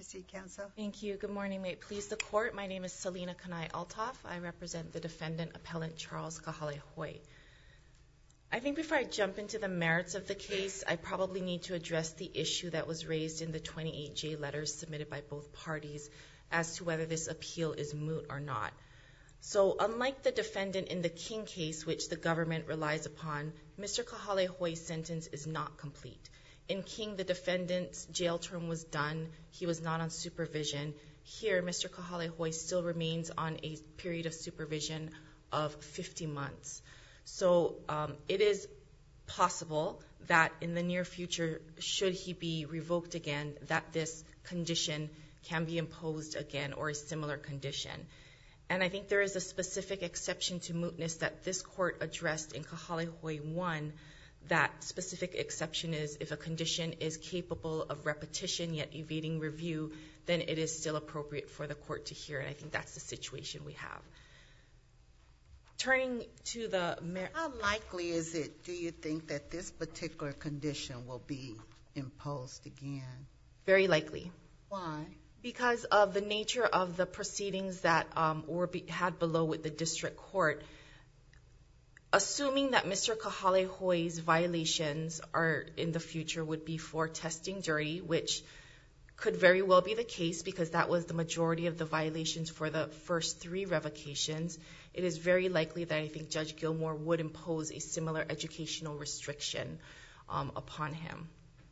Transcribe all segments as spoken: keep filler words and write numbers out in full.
proceed, counsel. Thank you. Good morning. May it please the court. My name is Selena Kanai Altaf. I represent the defendant appellant Charles Kahale-Hoy. I think before I jump into the merits of the case, I probably need to address the issue that was raised in the twenty-eight J letters submitted by both parties as to whether this appeal is moot or not. So unlike the defendant in the King case, which the government relies upon, Mister Kahale-Hoy's sentence is not complete. In King, the defendant's jail term was done. He was not on supervision. Here, Mister Kahale-Hoy still remains on a period of supervision of fifty months. So um, it is possible that in the near future, should he be revoked again, that this condition can be imposed again, or a similar condition. And I think there is a specific exception to mootness that this court addressed in Kahale-Hoy one. That specific exception is if a condition is capable of repetition yet evading review, then it is still appropriate for the court to hear. And I think that's the situation we have. Turning to the mer- How likely is it, do you think, that this particular condition will be imposed again? Very likely. Why? Because of the nature of the proceedings that um, were be- had below with the district court. Assuming that Mister Kahale-Hoy's violations are in the future would be for testing dirty, which could very well be the case because that was the majority of the violations for the first three revocations. It is very likely that I think Judge Gilmore would impose a similar educational restriction um, upon him.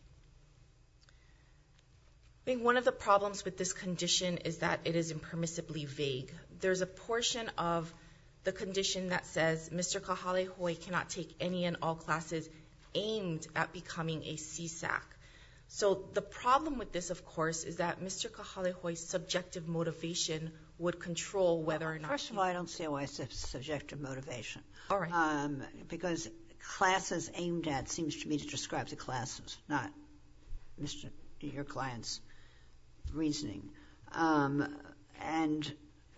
I think one of the problems with this condition is that it is impermissibly vague. There's a portion of the condition that says Mister Kahale-Hoy cannot take any and all classes aimed at becoming a C S A C. So the problem with this, of course, is that Mister Kahale-Hoy's subjective motivation would control whether or not... First of all, I don't see why it's subjective motivation. All right. Um, because classes aimed at seems to me to describe the classes, not Mister your client's reasoning. Um, and...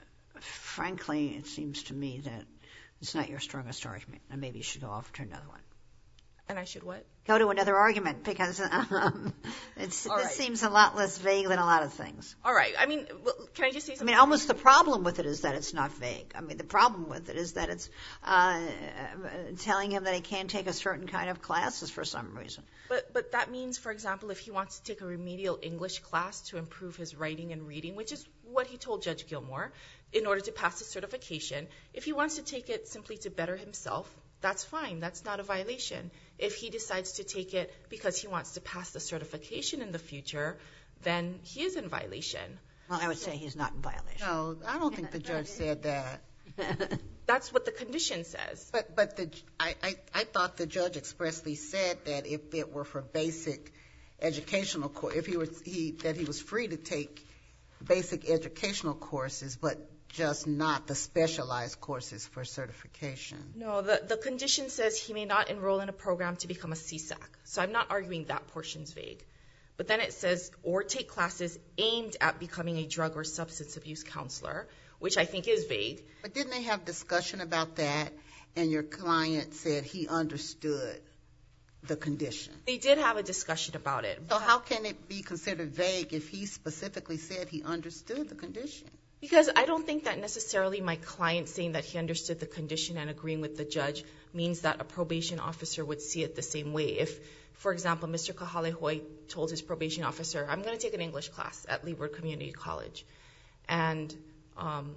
Frankly, it seems to me that it's not your strongest argument, and maybe you should go off to another one. And I should what? Go to another argument, because um, it's, All this right. seems a lot less vague than a lot of things. All right. I mean, well, can I just say something? I mean, almost the problem with it is that it's not vague. I mean, the problem with it is that it's uh, telling him that he can't take a certain kind of classes for some reason. But but that means, for example, if he wants to take a remedial English class to improve his writing and reading, which is what he told Judge Gilmore, in order to pass the certification, if he wants to take it simply to better himself, that's fine. That's not a violation. If he decides to take it because he wants to pass the certification in the future, then he is in violation. Well, I would say he's not in violation. No, I don't think the judge said that. That's what the condition says. But but the I, I, I thought the judge expressly said that if it were for basic educational course, if he was he that he was free to take basic educational courses, but just not the specialized courses for certification. No, the, the condition says he may not enroll in a program to become a C S A C. So I'm not arguing that portion's vague. But then it says, or take classes aimed at becoming a drug or substance abuse counselor, which I think is vague. But didn't they have discussion about that, and your client said he understood the condition? They did have a discussion about it. So how can it be considered vague if he specifically said he understood the condition? Because I don't think that necessarily my client saying that he understood the condition and agreeing with the judge means that a probation officer would see it the same way. If, for example, Mister Kahale-Hoy told his probation officer, I'm going to take an English class at Leeward Community College, and um,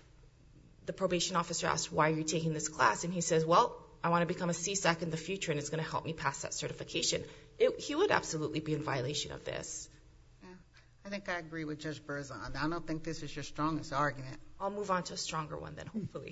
the probation officer asked, why are you taking this class? And he says, well, I want to become a C S A C in the future, and it's going to help me pass that certification. It, he would absolutely be in violation of this. I think I agree with Judge Berzon. I don't think this is your strongest argument. I'll move on to a stronger one then, hopefully.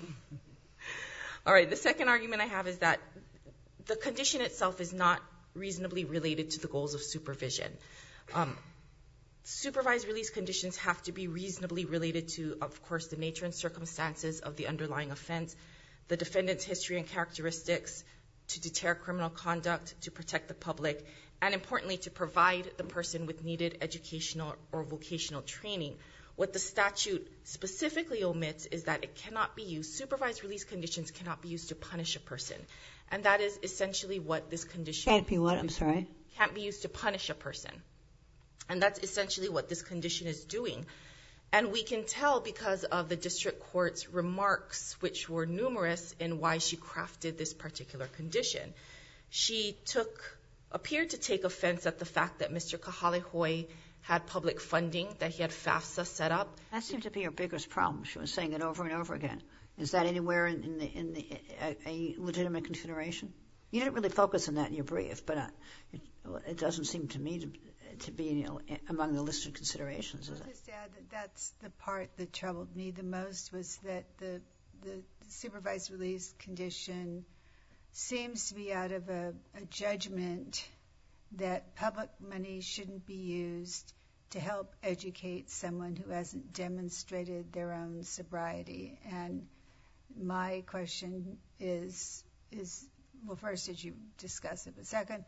All right, the second argument I have is that the condition itself is not reasonably related to the goals of supervision. Um, supervised release conditions have to be reasonably related to, of course, the nature and circumstances of the underlying offense, the defendant's history and characteristics, to deter criminal conduct, to protect the public, and importantly, to provide the person with needed educational or vocational training. What the statute specifically omits is that it cannot be used, supervised release conditions cannot be used to punish a person. And that is essentially what this condition... Can't be what? I'm sorry? Can't be used to punish a person. And that's essentially what this condition is doing. And we can tell because of the district court's remarks, which were numerous, in why she crafted this particular condition. She took, appeared to take offense at the fact that Mister Kahale-Hoye had public funding, that he had FAFSA set up. That seemed to be her biggest problem. She was saying it over and over again. Is that anywhere in, in the, in the, a, a legitimate consideration? You didn't really focus on that in your brief, but uh, it, it doesn't seem to me to, to be you know, among the listed considerations, is it? I'll just add that that's the part that troubled me the most, was that the, the supervised release condition seems to be out of a, a judgment that public money shouldn't be used to help educate someone who hasn't demonstrated their own sobriety. And my question is, is well, first, did you discuss it? But second,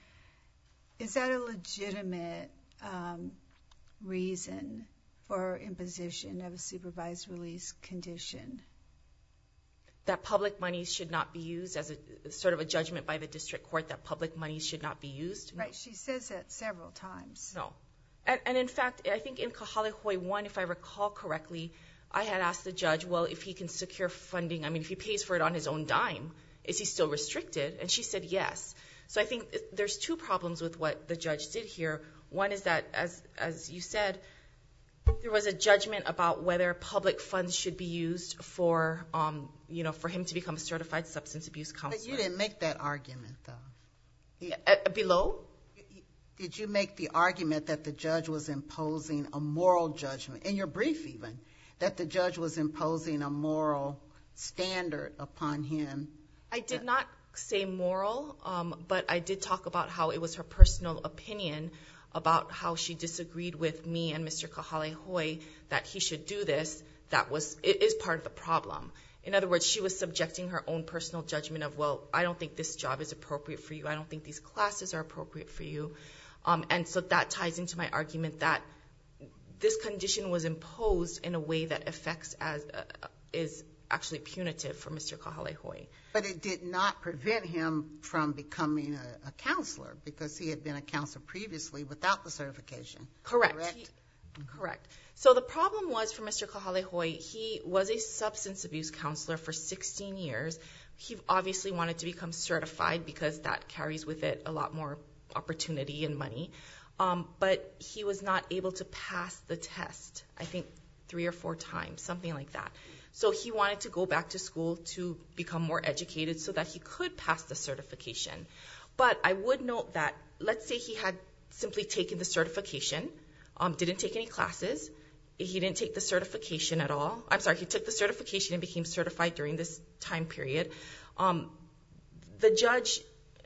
is that a legitimate um, reason for imposition of a supervised release condition? That public monies should not be used as a sort of a judgment by the district court that public monies should not be used? Right, she says that several times. No. And, and in fact, I think in Kahale-Hoye one, if I recall correctly, I had asked the judge, well, if he can secure funding, I mean, if he pays for it on his own dime, is he still restricted? And she said yes. So I think there's two problems with what the judge did here. One is that, as as you said, there was a judgment about whether public funds should be used for, um, you know, for him to become a certified substance abuse counselor. But you didn't make that argument, though. He, uh, below? Did you make the argument that the judge was imposing a moral judgment, in your brief even, that the judge was imposing a moral standard upon him? I did not say moral, um, but I did talk about how it was her personal opinion about how she disagreed with me and Mister Kahale-Hoye that he should do this. That was, it is part of the problem. In other words, she was subjecting her own personal judgment of, well, I don't think this job is appropriate for you. I don't think these classes are appropriate for you. Um, and so that ties into my argument that this condition was imposed in a way that affects as uh, is actually punitive for Mister Kahale-Hoye. But it did not prevent him from becoming a, a counselor, because he had been a counselor previously without the certification. Correct. Correct. He, correct. So the problem was for Mister Kahale-Hoye, he was a substance abuse counselor for sixteen years. He obviously wanted to become certified because that carries with it a lot more opportunity and money. Um, but he was not able to pass the test, I think three or four times, something like that. So he wanted to go back to school to become more educated so that he could pass the certification. But I would note that, let's say he had simply taken the certification, um, didn't take any classes, he didn't take the certification at all. I'm sorry, he took the certification and became certified during this time period. Um, the judge,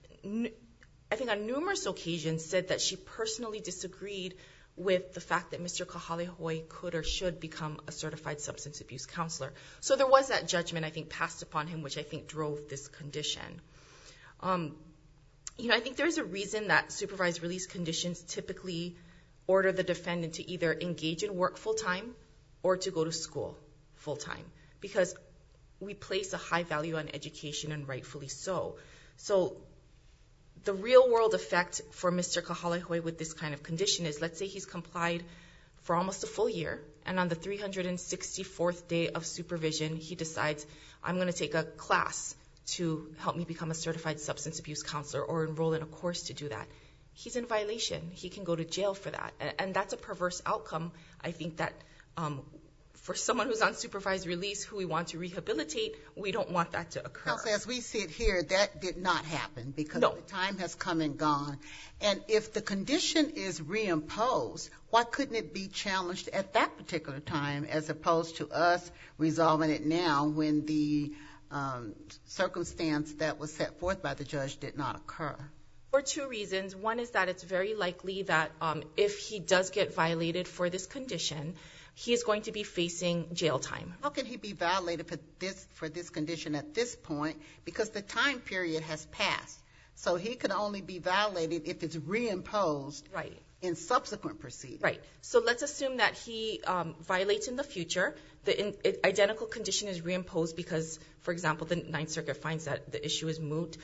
I think on numerous occasions, said that she personally disagreed with the fact that Mister Kahale-Hoye could or should become a certified substance abuse counselor. So there was that judgment, I think, passed upon him, which I think drove this condition. Um, you know, I think there's a reason that supervised release conditions typically order the defendant to either engage in work full-time or to go to school full-time, because we place a high value on education, and rightfully so. So the real-world effect for Mister Kahale-Hoye with this kind of condition is, let's say he's complied for almost a full year, and on the three hundred sixty-fourth day of supervision, he decides, I'm going to take a class to help me become a certified substance abuse counselor or enroll in a course to do that. He's in violation. He can go to jail for that. And that's a perverse outcome, I think, that um, for someone who's on supervised release who we want to rehabilitate, we don't want that to occur. Counsel, as we sit here, that did not happen because no. the time has come and gone. And if the condition is reimposed, why couldn't it be challenged at that particular time as opposed to us resolving it now when the um, circumstance that was set forth by the judge did not occur? For two reasons. One is that it's very likely that um, if he does get violated for this condition, he is going to be facing jail time. How can he be violated for this for this condition at this point? Because the time period has passed. So he could only be violated if it's reimposed right. in subsequent proceedings. Right. So let's assume that he um, violates in the future. The in, it, identical condition is reimposed because, for example, the Ninth Circuit finds that the issue is moot.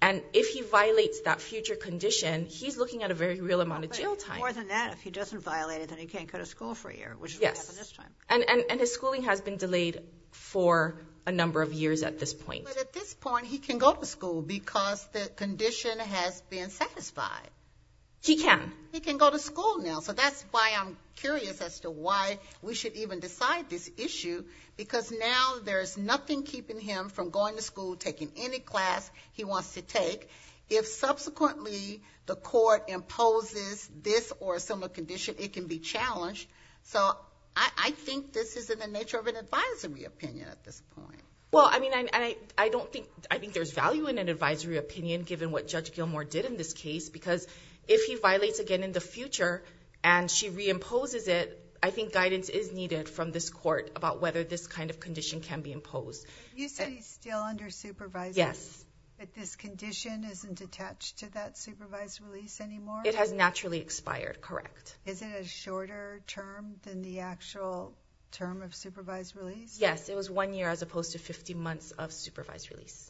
And if he violates that future condition, he's looking at a very real amount of But jail time. More than that, if he doesn't violate it, then he can't go to school for a year, which is Yes. what happened this time. And, and, and his schooling has been delayed for a number of years at this point. But at this point, he can go to school because the condition has been satisfied. He can. He can go to school now. So that's why I'm curious as to why we should even decide this issue, because now there's nothing keeping him from going to school, taking any class he wants to take. If subsequently the court imposes this or a similar condition, it can be challenged. So I, I think this is in the nature of an advisory opinion at this point. Well, I mean, I, I, I don't think, I think there's value in an advisory opinion given what Judge Gilmore did in this case, because if he violates again in the future and she reimposes it, I think guidance is needed from this court about whether this kind of condition can be imposed. You said he's still under supervised Yes. release, but this condition isn't attached to that supervised release anymore? It has naturally expired, correct. Is it a shorter term than the actual term of supervised release? Yes, it was one year as opposed to fifty months of supervised release.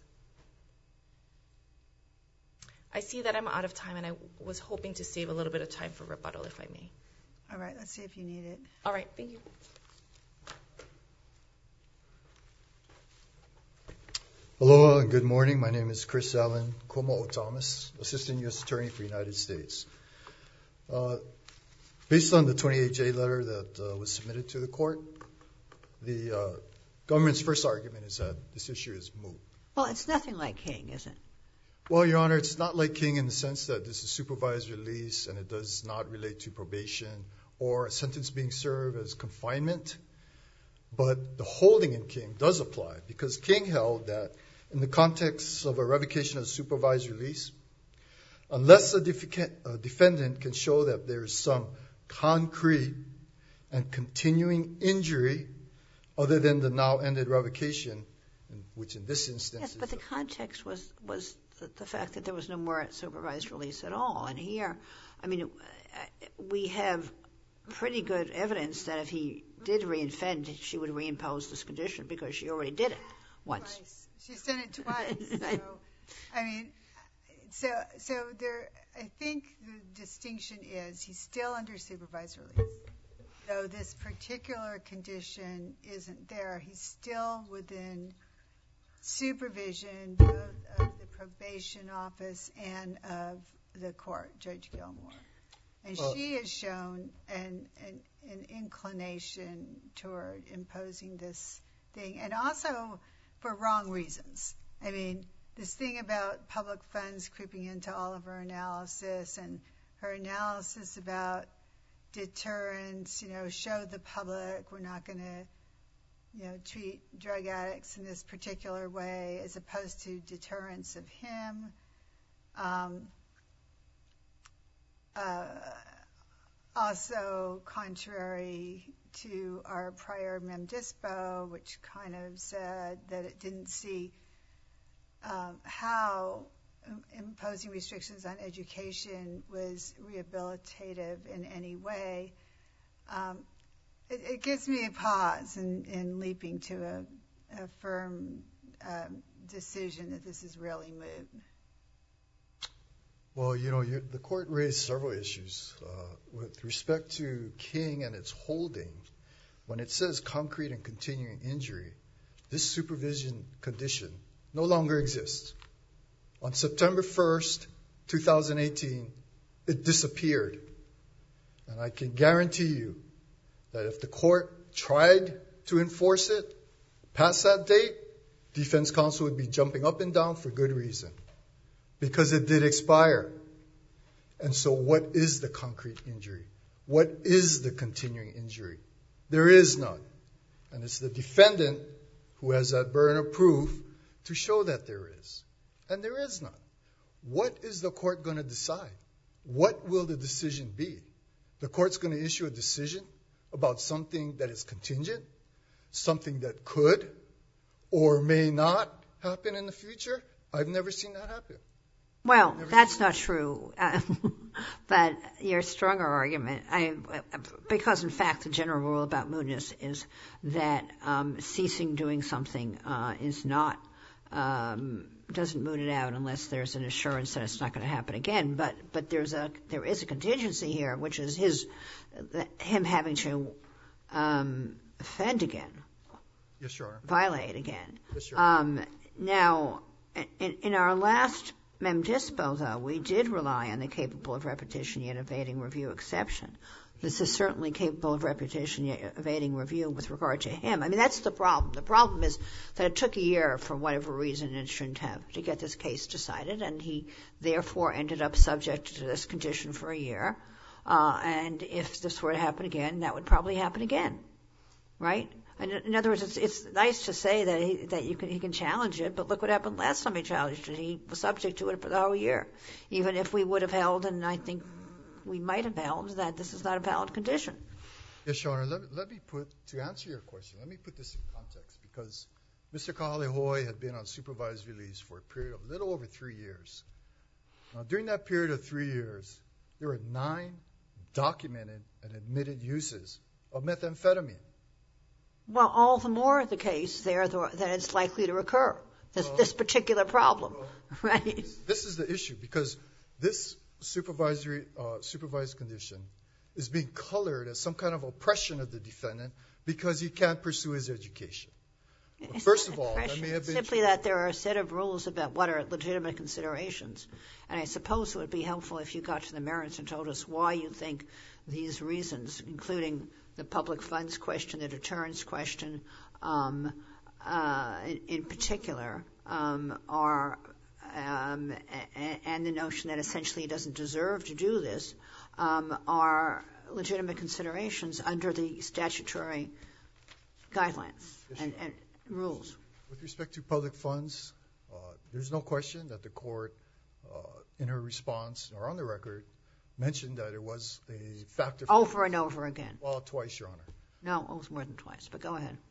I see that I'm out of time, and I was hoping to save a little bit of time for rebuttal, if I may. All right, let's see if you need it. All right, thank you. Aloha and good morning. My name is Chris Allen Komo'o Thomas, Assistant U S Attorney for the United States. Uh, based on the twenty-eight J letter that uh, was submitted to the court, the uh, government's first argument is that this issue is moot. Well, it's nothing like King, is it? Well, Your Honor, it's not like King in the sense that this is supervised release and it does not relate to probation or a sentence being served as confinement. But the holding in King does apply, because King held that in the context of a revocation of supervised release, unless a, def- a defendant can show that there is some concrete and continuing injury other than the now ended revocation, which in this instance Yes, is but the context was was the, the fact that there was no more supervised release at all. And here, I mean, we have pretty good evidence that if he did reoffend, she would reimpose this condition because she already did it once. Twice. She's done it twice. So, I mean, so so there. I think the distinction is he's still under supervised release. Though this particular condition isn't there, he's still within supervision both of the probation office and of the court, Judge Gilmore. And Uh, she has shown an, an, an inclination toward imposing this thing, and also for wrong reasons. I mean, this thing about public funds creeping into all of her analysis, and her analysis about deterrence, you know, show the public we're not going to, you know, treat drug addicts in this particular way, as opposed to deterrence of him. Um, uh, also contrary to our prior mem dispo, which kind of said that it didn't see um, how imposing restrictions on education was rehabilitative in any way. Um, it, it gives me a pause in, in leaping to a, a firm um, decision that this is really moot. Well, you know, you, the court raised several issues uh, with respect to King and its holding. When it says concrete and continuing injury, this supervision condition no longer exists. On September first, twenty eighteen, it disappeared. And I can guarantee you that if the court tried to enforce it past that date, defense counsel would be jumping up and down for good reason, because it did expire. And so what is the concrete injury? What is the continuing injury? There is none. And it's the defendant who has that burden of proof to show that there is. And there is none. What is the court going to decide? What will the decision be? The court's going to issue a decision about something that is contingent, something that could or may not happen in the future? I've never seen that happen. Well, that's not true. Uh, but your stronger argument, I, because in fact the general rule about mootness is that um, ceasing doing something uh, is not um, doesn't moot it out unless there's an assurance that it's not going to happen again. But but there's a there is a contingency here, which is his him having to um, offend again. Yes, Your Honor. Violate again. Yes, Your Honor. Um, now, in, in our last mem dispo, though, we did rely on the capable of repetition yet evading review exception. This is certainly capable of repetition yet evading review with regard to him. I mean, that's the problem. The problem is that it took a year, for whatever reason it shouldn't have, to get this case decided, and he therefore ended up subject to this condition for a year. Uh, and if this were to happen again, that would probably happen again, right? And in other words, it's, it's nice to say that he, that you can, he can challenge it, but look what happened last time he challenged it. He was subject to it for the whole year, even if we would have held, and I think we might have held, that this is not a valid condition. Yes, Your Honor. Let, let me put, to answer your question, let me put this in context, because Mister Kahale-Hoy had been on supervised release for a period of a little over three years. Now, during that period of three years, there were nine documented and admitted uses of methamphetamine. Well, all the more the case there that it's likely to recur, this, well, this particular problem, well, right? This is the issue, because this supervisory uh, supervised condition is being colored as some kind of oppression of the defendant because he can't pursue his education. Well, first of all, that may have been simply true. That there are a set of rules about what are legitimate considerations, and I suppose it would be helpful if you got to the merits and told us why you think these reasons, including the public funds question, the deterrence question, um, uh, in, in particular, um, are, um, and, and the notion that essentially he doesn't deserve to do this, um, are legitimate considerations under the statutory guidelines and, and rules. With respect to public funds, uh, there's no question that the court, uh, in her response or on the record, mentioned that it was a factor. Over and over again. Well, twice, Your Honor. No, it was more than twice, but go ahead.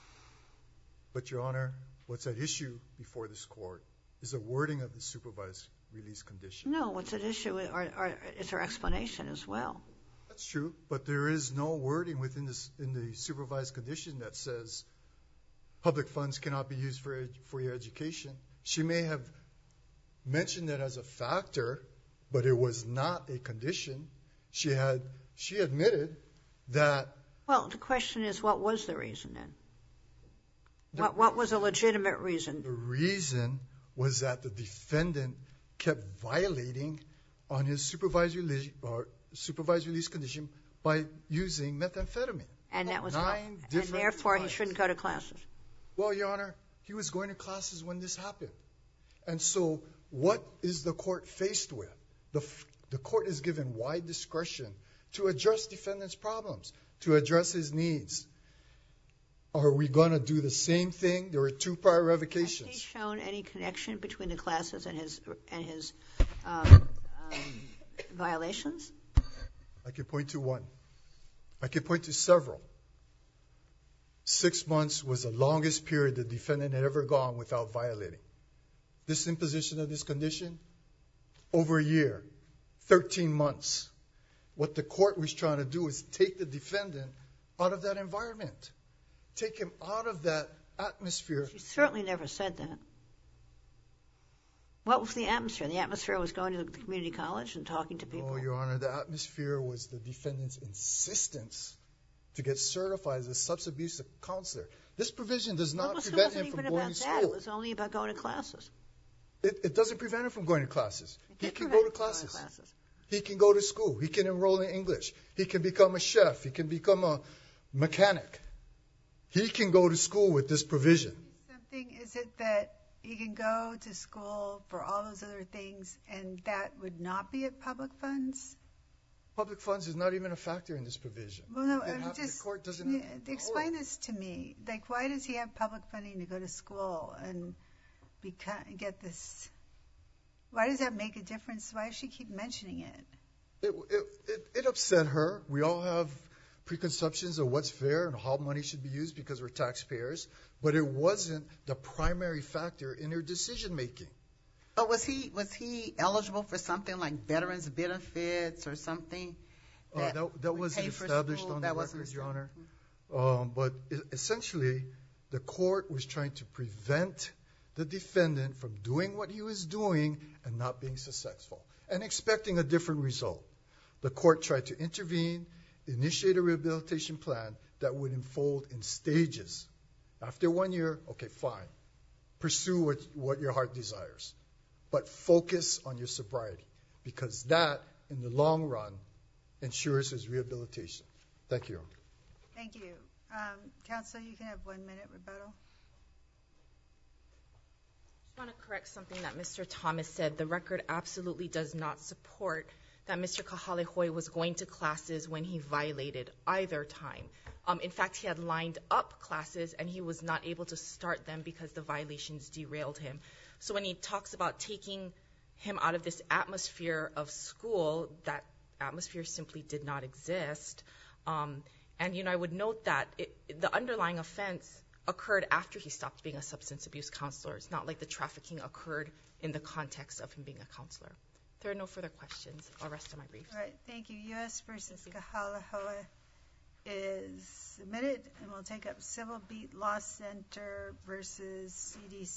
But, Your Honor, what's at issue before this court is the wording of the supervised release condition. No, what's at issue is her explanation as well. That's true, but there is no wording within this, in the supervised condition that says public funds cannot be used for for your education. She may have mentioned that as a factor, but it was not a condition. She had she admitted that. Well, the question is, what was the reason then? The, what what was a legitimate reason? The reason was that the defendant kept violating on his supervised release, or supervised release condition by using methamphetamine. And that was nine what, different and therefore times. He shouldn't go to classes. Well, Your Honor, he was going to classes when this happened. And so what is the court faced with? The, the court is given wide discretion to address defendant's problems, to address his needs. Are we going to do the same thing? There were two prior revocations. Has he shown any connection between the classes and his and his um, um, violations? I can point to one. I can point to several. Six months was the longest period the defendant had ever gone without violating. This imposition of this condition, over a year, thirteen months. What the court was trying to do is take the defendant out of that environment, take him out of that atmosphere. She certainly never said that. What was the atmosphere? The atmosphere was going to the community college and talking to people? Oh, Your Honor, the atmosphere was the defendant's insistence to get certified as a substance abuse counselor. This provision does not well, prevent him from going to school. That. It was only about going to classes. It, it doesn't prevent him from going to classes. It he can go to classes. Go to classes. He can go to school. He can enroll in English. He can become a chef. He can become a mechanic. He can go to school with this provision. Something, is it that he can go to school for all those other things and that would not be at public funds? Public funds is not even a factor in this provision. Well, no, I'm have, just the court doesn't have explain this to me. Like, why does he have public funding to go to school and beca- get this? Why does that make a difference? Why does she keep mentioning it? It, it, it, it upset her. We all have preconceptions of what's fair and how money should be used because we're taxpayers, but it wasn't the primary factor in her decision making. But was he was he eligible for something like veterans benefits or something? That, uh, that, that wasn't established on the record, Your Honor. Um, but essentially, the court was trying to prevent the defendant from doing what he was doing and not being successful and expecting a different result. The court tried to intervene, initiate a rehabilitation plan that would unfold in stages. After one year, okay, fine. Pursue what, what your heart desires. But focus on your sobriety, because that, in the long run, ensures his rehabilitation. Thank you. Thank you. Um, Counsel, you can have one minute rebuttal. I want to correct something that Mister Thomas said. The record absolutely does not support that Mister Kahale-Hoy was going to classes when he violated either time. Um, in fact, he had lined up classes and he was not able to start them because the violations derailed him. So when he talks about taking him out of this atmosphere of school, that atmosphere simply did not exist. Um, and, you know, I would note that it, the underlying offense occurred after he stopped being a substance abuse counselor. It's not like the trafficking occurred in the context of him being a counselor. If there are no further questions, I'll rest on my brief. All right, thank you. U S versus Kahale-Hoy is submitted, and we'll take up Civil Beat Law Center versus C D C.